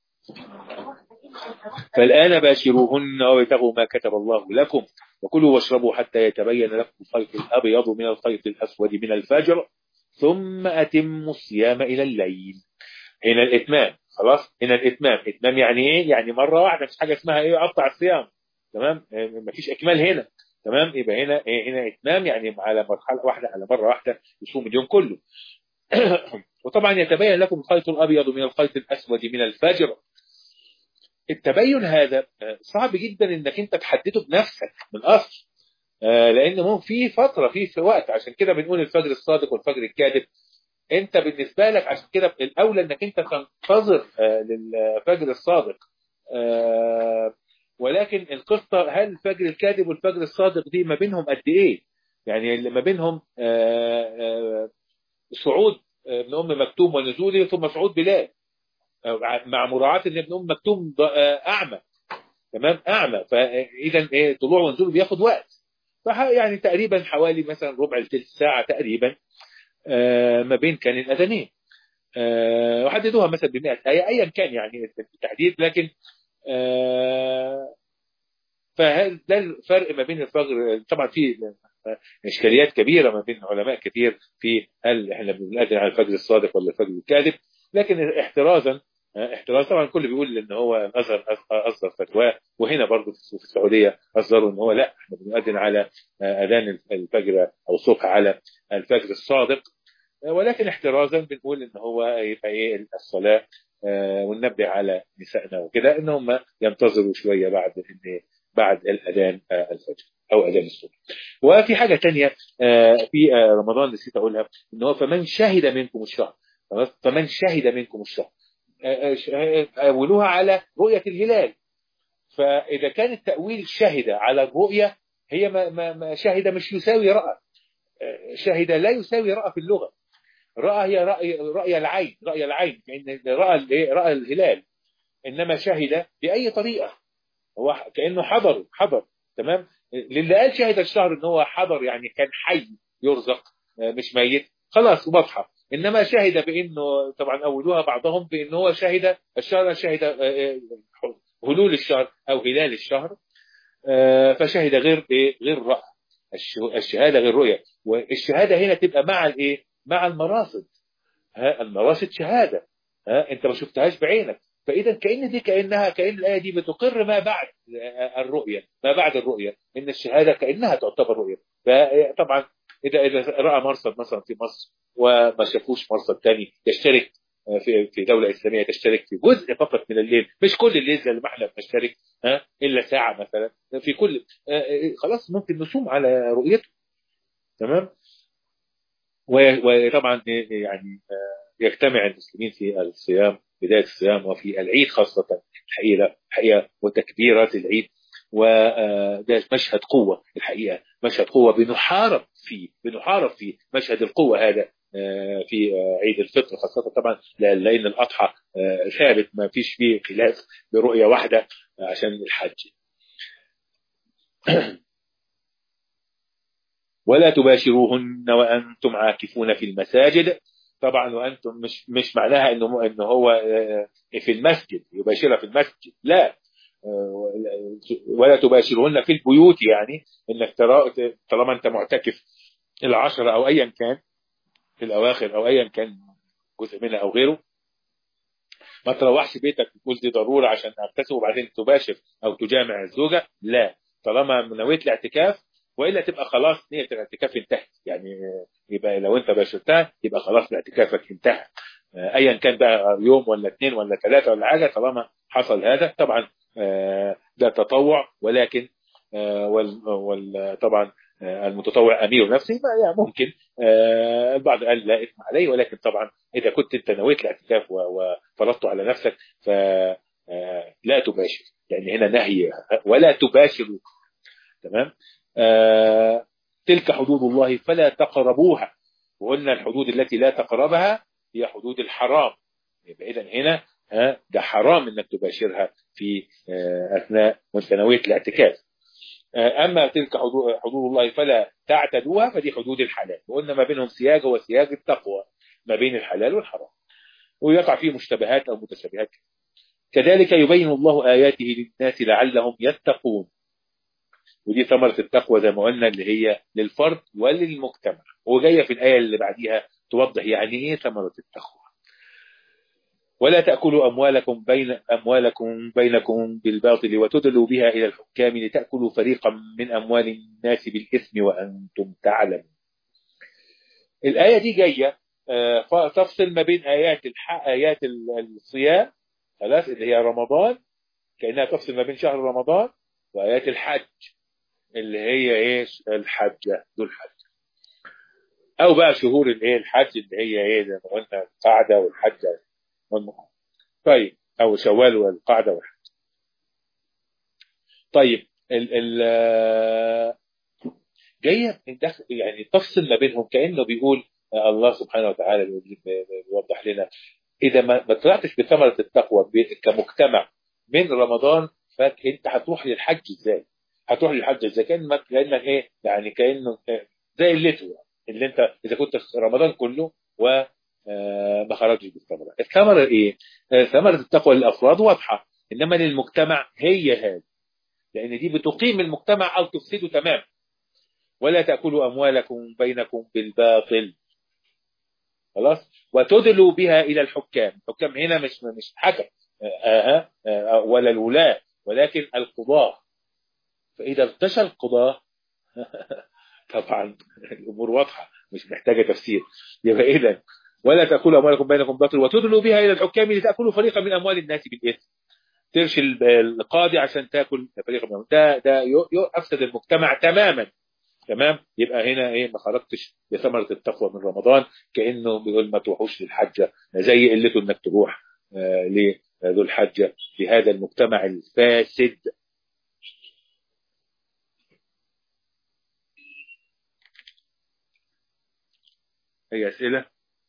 فالآن باشروهن وابتغوا ما كتب الله لكم وكلوا واشربوا حتى يتبين لكم الخيط الأبيض من الخيط الأسود من الفجر ثم أتموا الصيام إلى الليل. هنا الإتمام، خلاص هنا الإتمام. إتمام يعني إيه؟ يعني مرة واحدة، مش حاجة اسمها إيه أقطع الصيام، تمام؟ مفيش إكمال هنا، تمام؟ يبقى هنا إيه؟ هنا إتمام يعني على مرحلة واحدة، على مرة واحدة يصوم اليوم كله. وطبعا يتبين لكم الخيط الأبيض من الخيط الأسود من الفجر. التبين هذا صعب جدا انك انت تحدده بنفسك من الاصل، لان مو في فتره في في وقت، عشان كده بنقول الفجر الصادق والفجر الكاذب. انت بالنسبه لك عشان كده الاولى انك انت تنتظر للفجر الصادق، ولكن القصه هل الفجر الكاذب والفجر الصادق دي ما بينهم قد ايه؟ يعني اللي ما بينهم صعود ابن ام مكتوم ونزوله ثم صعود بلال، مع مراعاة ان ابن ام مكتوم اعمى، تمام؟ اعمى، فاذا ايه طلوع ونزول بياخد وقت، يعني تقريبا حوالي مثلا ربع لثلث ساعه تقريبا آه ما بين كان الاذانين، آه وحددوها مثلا ب مئة آية ايا كان يعني التحديد، لكن آه فهذا ده الفرق ما بين الفجر. طبعا في اشكاليات كبيره ما بين علماء كثير في هل احنا بنأذن على الفجر الصادق ولا الفجر الكاذب، لكن احترازا احتراز طبعا الكل بيقول ان هو الازهر اصدر فتوى، وهنا برضه في السعوديه اصدروا ان هو لا احنا بنؤذن على اذان الفجر او الصبح على الفجر الصادق، ولكن احترازا بنقول ان هو يبقى ايه الصلاه وننبه على نسائنا وكده ان هم ينتظروا شويه بعد ان بعد الاذان الفجر او اذان الصبح. وفي حاجه ثانيه في رمضان نسيت اقولها، ان هو فمن شهد منكم الشهر، فمن شهد منكم الشهر أولوها على رؤية الهلال. فإذا كان التأويل شهد على الرؤية، هي ما ما ما شهد مش يساوي رأى، شهد لا يساوي رأى في اللغة. رأى هي رأي رأي العين، رأي العين كأن رأى رأى الهلال، إنما شهد بأي طريقة هو كأنه حضر حضر، تمام؟ للي قال شهد الشهر إن هو حضر يعني كان حي يرزق مش ميت، خلاص واضحة. إنما شهد بأنه طبعا أولوها بعضهم بأنه هو شهد الشهر، شهد هلول الشهر أو هلال الشهر، فشهد غير إيه غير رأى. الشهادة غير رؤية، والشهادة هنا تبقى مع الإيه مع المراصد. ها المراصد شهادة، ها أنت ما شفتهاش بعينك، فإذا كأن دي كأنها كأن الآية دي بتقر ما بعد الرؤية، ما بعد الرؤية إن الشهادة كأنها تعتبر رؤية. فطبعا إذا إذا رأى مرصد مثلا في مصر وما شافوش مرصد ثاني، يشترك في في دولة إسلامية، تشترك في جزء فقط من الليل، مش كل الليل زي ما احنا بنشترك ها إلا ساعة مثلا في كل، خلاص ممكن نصوم على رؤيته، تمام؟ وطبعا يعني يجتمع المسلمين في الصيام، بداية الصيام وفي العيد خاصة الحقيقة الحقيقة وتكبيرات العيد، وده مشهد قوة الحقيقة، مشهد قوة بنحارب فيه بنحارب فيه مشهد القوة هذا في عيد الفطر خاصة طبعا لأن الأضحى ثابت ما فيش فيه خلاف برؤية واحدة عشان الحج. ولا تباشروهن وأنتم عاكفون في المساجد. طبعا وأنتم مش مش معناها إنه إنه هو في المسجد يباشرها في المسجد، لا، ولا تباشرهن في البيوت، يعني إنك ترى طالما أنت معتكف العشرة أو أيا كان في الأواخر أو أيا كان جزء منها أو غيره، ما تروحش بيتك تقول دي ضرورة عشان أغتسل وبعدين تباشر أو تجامع الزوجة، لا، طالما نويت الاعتكاف، والا تبقى خلاص نيه الاعتكاف انتهت، يعني يبقى لو انت باشرتها يبقى خلاص اعتكافك انتهى، ايا كان بقى يوم ولا اثنين ولا ثلاثه ولا حاجه، طالما حصل هذا طبعا ده تطوع، ولكن وال طبعا المتطوع امير نفسه، يعني ممكن البعض قال لا اثم عليه، ولكن طبعا اذا كنت انت نويت الاعتكاف وفرضته على نفسك فلا تباشر، يعني هنا نهي ولا تباشروا، تمام؟ آه تلك حدود الله فلا تقربوها، وقلنا الحدود التي لا تقربها هي حدود الحرام، يبقى اذا هنا ها ده حرام انك تباشرها في آه اثناء وانت نويت الاعتكاف. أما تلك حدود الله فلا تعتدوها، فدي حدود الحلال، وقلنا ما بينهم سياج وسياج التقوى ما بين الحلال والحرام، ويقع فيه مشتبهات أو متشابهات. كذلك يبين الله آياته للناس لعلهم يتقون، ودي ثمرة التقوى زي ما قلنا اللي هي للفرد وللمجتمع، وجاية في الآية اللي بعديها توضح يعني إيه ثمرة التقوى. ولا تأكلوا أموالكم بين أموالكم بينكم بالباطل وتدلوا بها إلى الحكام لتأكلوا فريقا من أموال الناس بالإثم وأنتم تعلمون. الآية دي جاية تفصل ما بين آيات الحق آيات الصيام خلاص اللي هي رمضان، كأنها تفصل ما بين شهر رمضان، وآيات الحج اللي هي إيش الحجة ذو الحج، أو بقى شهور الإيه الحج اللي هي إيه زي ما قلنا القعدة والحجة والمحرم. طيب أو شوال والقعدة والحج. طيب ال ال جاية يعني تفصل ما بينهم، كأنه بيقول الله سبحانه وتعالى بيوضح لنا إذا ما طلعتش بثمرة التقوى كمجتمع من رمضان فأنت هتروح للحج إزاي؟ هتروح للحج إزاي؟ كأن كأنك إيه يعني كأنه زي اللتو اللي أنت إذا كنت في رمضان كله و ما خرجش بالثمرة. الثمرة إيه؟ ثمرة التقوى للأفراد واضحة، إنما للمجتمع هي هذه، لأن دي بتقيم المجتمع أو تفسده تمام. ولا تأكلوا أموالكم بينكم بالباطل خلاص وتدلوا بها إلى الحكام. الحكام هنا مش مش حكم آه آه ولا الولاة، ولكن القضاة. فإذا ارتشى القضاة طبعا الأمور واضحة مش محتاجة تفسير. يبقى إذا ولا تأكلوا أموالكم بينكم بالباطل وتدلوا بها إلى الحكام لتأكلوا فريقا من أموال الناس بالإثم. ترشي القاضي عشان تاكل فريقا منهم، ده ده يفسد المجتمع تماما. تمام. يبقى هنا ايه ما خرجتش بثمرة التقوى من رمضان، كأنه بيقول ما تروحوش للحجة زي قلته انك تروح آه لذو الحجة لهذا المجتمع الفاسد. اي اسئلة؟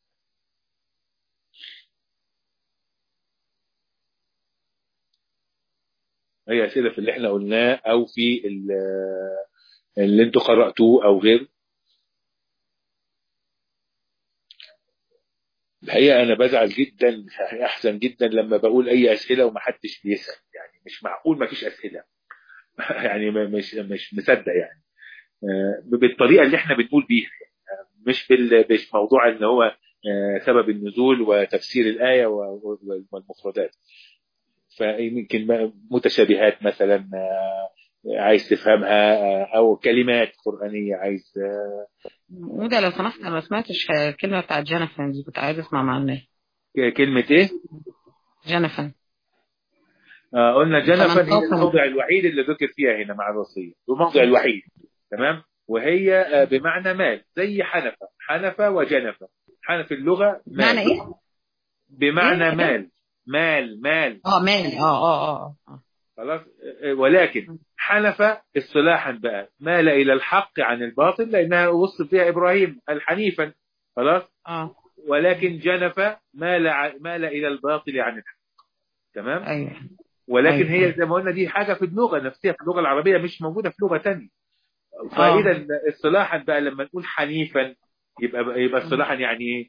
اي اسئلة في اللي احنا قلناه او في اللي انتوا قرأتوه او غيره؟ الحقيقة أنا بزعل جدا، أحسن جدا لما بقول أي أسئلة ومحدش بيسأل، يعني مش معقول ما فيش أسئلة يعني مش مش مصدق يعني بالطريقة اللي احنا بنقول بيها، مش مش موضوع ان هو سبب النزول وتفسير الآية والمفردات. فيمكن متشابهات مثلا عايز تفهمها أو كلمات قرآنية عايز. وده لو سمحت أنا ما سمعتش كلمة بتاعت جينيفر دي، كنت عايز أسمع معناها. كلمة إيه؟ جينيفر. آه قلنا جينيفر هي الموضع الوحيد اللي ذكر فيها هنا مع الوصية، الموضع الوحيد. تمام. وهي آه بمعنى مال زي حنفة، حنفة وجنفة. حنف اللغة مال. معنى إيه؟ بمعنى إيه؟ مال مال مال اه مال اه اه اه خلاص. ولكن حنفة اصطلاحا بقى مال إلى الحق عن الباطل، لأنها وصف فيها إبراهيم الحنيفا خلاص. اه ولكن جنفة مال مال إلى الباطل عن الحق. تمام. ايوه. ولكن أيوة. هي زي ما قلنا دي حاجة في اللغة نفسها، في اللغة العربية مش موجودة في لغة تانية. فإذا اصطلاحا بقى لما نقول حنيفا يبقى يبقى اصطلاحا يعني ايه؟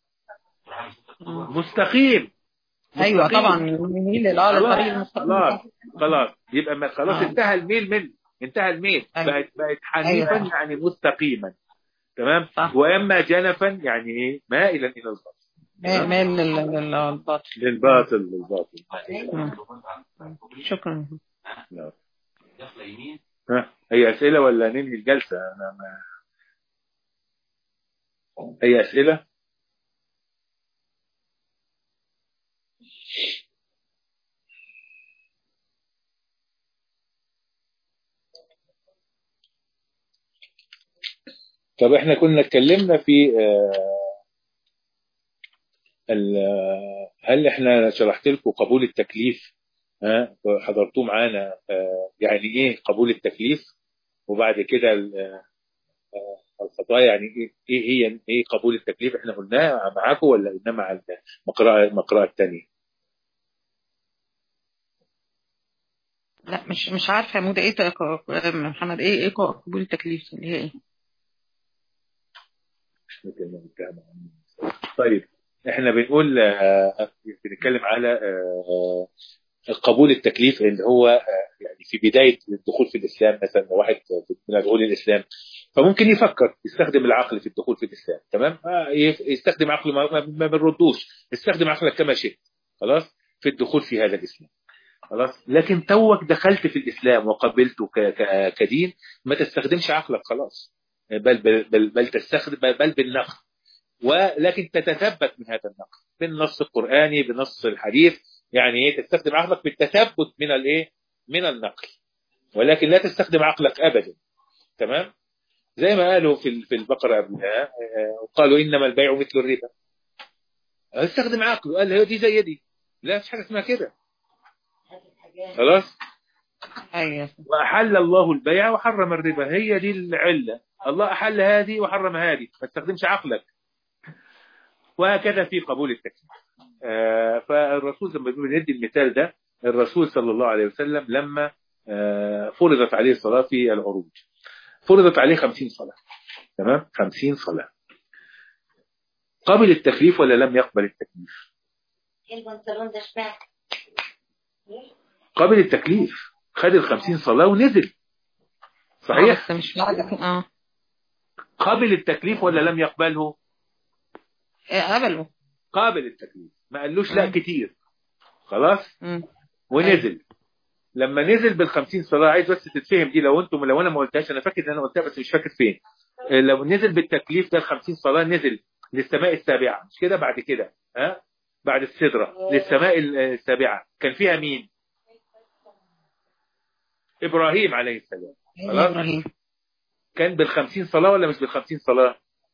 مستقيم. ايوه طبعا ميل للطريق المستقيم. خلاص خلاص يبقى خلاص آه. انتهى الميل من انتهى الميل. أيوة. بقت بقت حنيفا أيوة. يعني مستقيما. تمام. صح. واما جنفا يعني ايه؟ مائلا الى الباطل. مائل للباطل للباطل للباطل. شكرا. لا. ها اي اسئله ولا ننهي الجلسه؟ انا ما اي اسئله؟ طب احنا كنا اتكلمنا في هل احنا شرحت لكم قبول التكليف؟ ها حضرتوه معانا يعني ايه قبول التكليف؟ وبعد كده الخطايا يعني ايه هي ايه قبول التكليف؟ احنا قلناها معاكم ولا قلنا مع المقرأة المقرأة الثانيه؟ لا مش مش عارفة يا مودة ايه تق- محمد ايه ايه قبول التكليف اللي هي ايه؟ مش ممكن نتكلم عنه. طيب احنا بنقول آه، بنتكلم على آه، قبول التكليف اللي هو آه، يعني في بداية الدخول في الإسلام. مثلا واحد من دخول الإسلام فممكن يفكر يستخدم العقل في الدخول في الإسلام، تمام. آه، يف- يستخدم عقله، ما ما- ما بنردوش، استخدم عقلك كما شئت، خلاص، في الدخول في هذا الإسلام، خلاص. لكن توك دخلت في الإسلام وقبلته ك- ك- كدين، ما تستخدمش عقلك خلاص، بل بل بل, بل تستخدم بل, بل بالنقل، ولكن تتثبت من هذا النقل بالنص القرآني بنص الحديث. يعني ايه؟ تستخدم عقلك بالتثبت من الايه؟ من النقل، ولكن لا تستخدم عقلك ابدا، تمام. زي ما قالوا في في البقره قبلها، آه، قالوا انما البيع مثل الربا. استخدم عقله، قال هي دي زي دي، لا مش حاجه اسمها كده، خلاص. ايوه. واحل الله البيع وحرم الربا، هي دي العله، الله احل هذه وحرم هذه، ما تستخدمش عقلك. وهكذا في قبول التكليف. آه، فالرسول لما بندي المثال ده، الرسول صلى الله عليه وسلم لما آه، فرضت عليه الصلاة في العروج، فرضت عليه خمسين صلاة، تمام، خمسين صلاة. قبل التكليف ولا لم يقبل التكليف؟ قبل التكليف، خد الخمسين صلاة ونزل، اه صحيح. بس مش بعد كده اه قبل التكليف ولا لم يقبله؟ إيه، قبله. قابل التكليف، ما قالوش لا امم كتير، خلاص، امم ايوه. ونزل. لما نزل بالخمسين صلاة، عايز بس تتفهم دي، لو انتم لو انا ما قلتهاش، انا فاكر ان انا قلتها بس مش فاكر فين. لو نزل بالتكليف ده الخمسين صلاة، نزل للسماء السابعة، مش كده؟ بعد كده ها، بعد السدرة للسماء السابعة، كان فيها مين؟ إبراهيم عليه السلام، ايوه خلاص. ابراهيم. كان بالخمسين صلاة ولا مش بالخمسين صلاة؟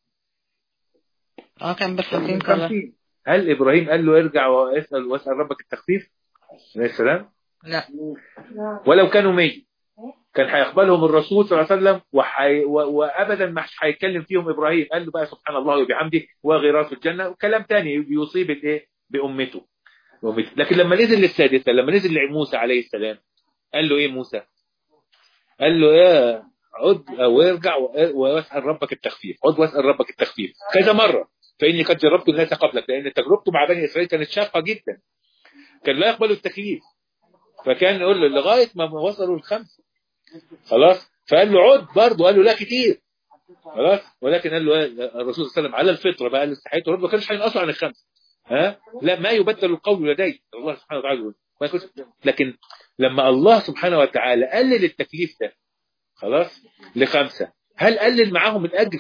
اه كان كان بالخمسين صلاة. بالخمسين. هل إبراهيم قال له ارجع واسأل واسأل ربك التخفيف عليه السلام؟ لا. ولو كانوا مية كان هيقبلهم الرسول صلى الله عليه وسلم، وحي... و... وابدا ما هيتكلم فيهم ابراهيم. قال له بقى سبحان الله وبحمده وغراس الجنه، وكلام تاني بيصيب الايه؟ بامته. بأمته. لكن لما نزل للسادسه، لما نزل لموسى عليه السلام، قال له ايه موسى؟ قال له يا عد وارجع واسال ربك التخفيف، عد واسال ربك التخفيف كذا مره، فاني قد جربت الناس قبلك، لان تجربته مع بني اسرائيل كانت شاقه جدا، كان لا يقبلوا التكليف، فكان يقول له لغايه ما وصلوا الخمسه، خلاص. فقال له عد برضه، قال له لا كتير، خلاص. ولكن قال له الرسول صلى الله عليه وسلم على الفطره بقى اللي استحيته ربه، ما كانش هينقصوا عن الخمسه، ها، لا ما يبدل القول لدي الله سبحانه وتعالى يقول. لكن لما الله سبحانه وتعالى قلل التكليف ده، خلاص، لخمسه، هل قلل معاهم الاجر؟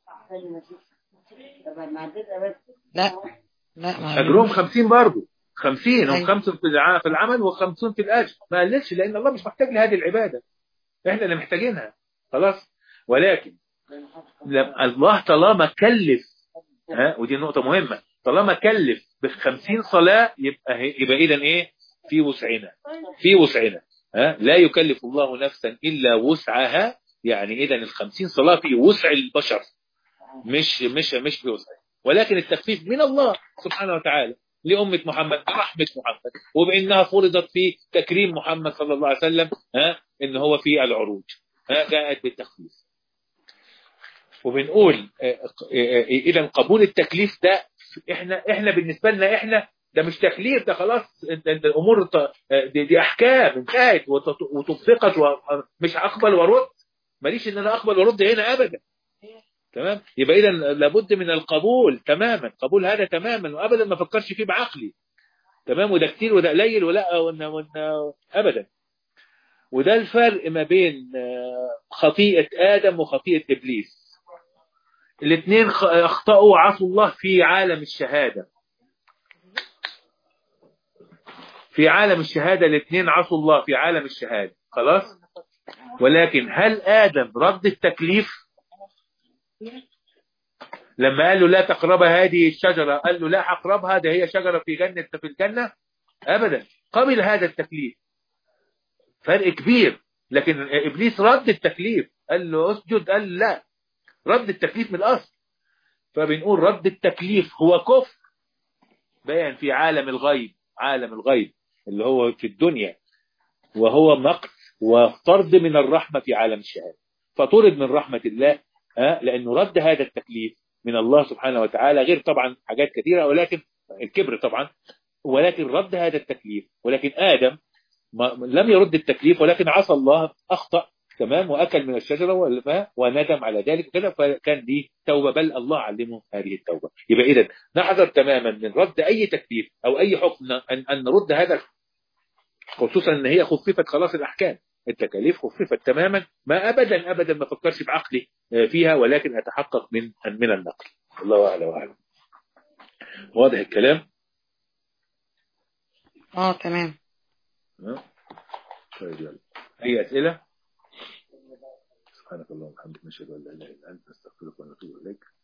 لا لا ما اجرهم قالوش. خمسين برضه، خمسين هم ايوه. خمسة في الع- في العمل وخمسون في الاجر، ما قللش، لان الله مش محتاج لهذه العباده، احنا اللي محتاجينها، خلاص. ولكن لما الله طالما كلف، ها، ودي نقطة مهمة، طالما كلف بخمسين صلاة، يبقى يبقى إذا إيه؟ في وسعنا، في وسعنا، ها، لا يكلف الله نفسا إلا وسعها، يعني إذا الخمسين صلاة في وسع البشر، مش مش مش في وسع، ولكن التخفيف من الله سبحانه وتعالى لأمة محمد برحمة محمد، وبأنها فرضت في تكريم محمد صلى الله عليه وسلم، ها، إن هو في العروج، ها، جاءت بالتخفيف. وبنقول اذا قبول التكليف ده، احنا احنا بالنسبه لنا احنا ده مش تكليف، ده خلاص، الامور دي, دي احكام انتهت وتطبقت، ومش اقبل وارد، ماليش ان انا اقبل وارد هنا ابدا، تمام. يبقى اذا لابد من القبول تماما، قبول هذا تماما، وابدا ما افكرش فيه بعقلي، تمام. وده كتير وده قليل ولا وإن ابدا. وده الفرق ما بين خطيئه ادم وخطيئه ابليس. الاثنين اخطأوا وعصوا الله في عالم الشهادة، في عالم الشهادة الاثنين عصوا الله في عالم الشهادة، خلاص. ولكن هل آدم رد التكليف؟ لما قال له لا تقرب هذه الشجرة، قال له لا هقربها، ده هي شجرة في جنة في الجنة، أبدا، قبل هذا التكليف، فرق كبير. لكن إبليس رد التكليف، قال له اسجد، قال لا، رد التكليف من الأصل. فبنقول رد التكليف هو كفر بيان في عالم الغيب، عالم الغيب اللي هو في الدنيا، وهو مقت وطرد من الرحمة في عالم الشهادة. فطرد من رحمة الله ها لأنه رد هذا التكليف من الله سبحانه وتعالى، غير طبعا حاجات كثيرة، ولكن الكبر طبعا، ولكن رد هذا التكليف. ولكن آدم ما لم يرد التكليف، ولكن عصى الله، أخطأ تمام، وأكل من الشجرة وندم على ذلك كده، فكان دي توبة، بل الله علمه هذه التوبة. يبقى إذن نحذر تماما من رد أي تكليف أو أي حكم أن, أن نرد هذا، خصوصا أن هي خففت خلاص الأحكام، التكاليف خففت تماما، ما أبدا أبدا ما فكرش بعقلي فيها، ولكن أتحقق من من النقل. الله أعلم وأعلم. واضح الكلام؟ اه تمام. طيب يلا، أي أسئلة؟ سبحانك اللهم وبحمدك، نشهد أن لا إله إلا أنت، نستغفرك ونتوب إليك.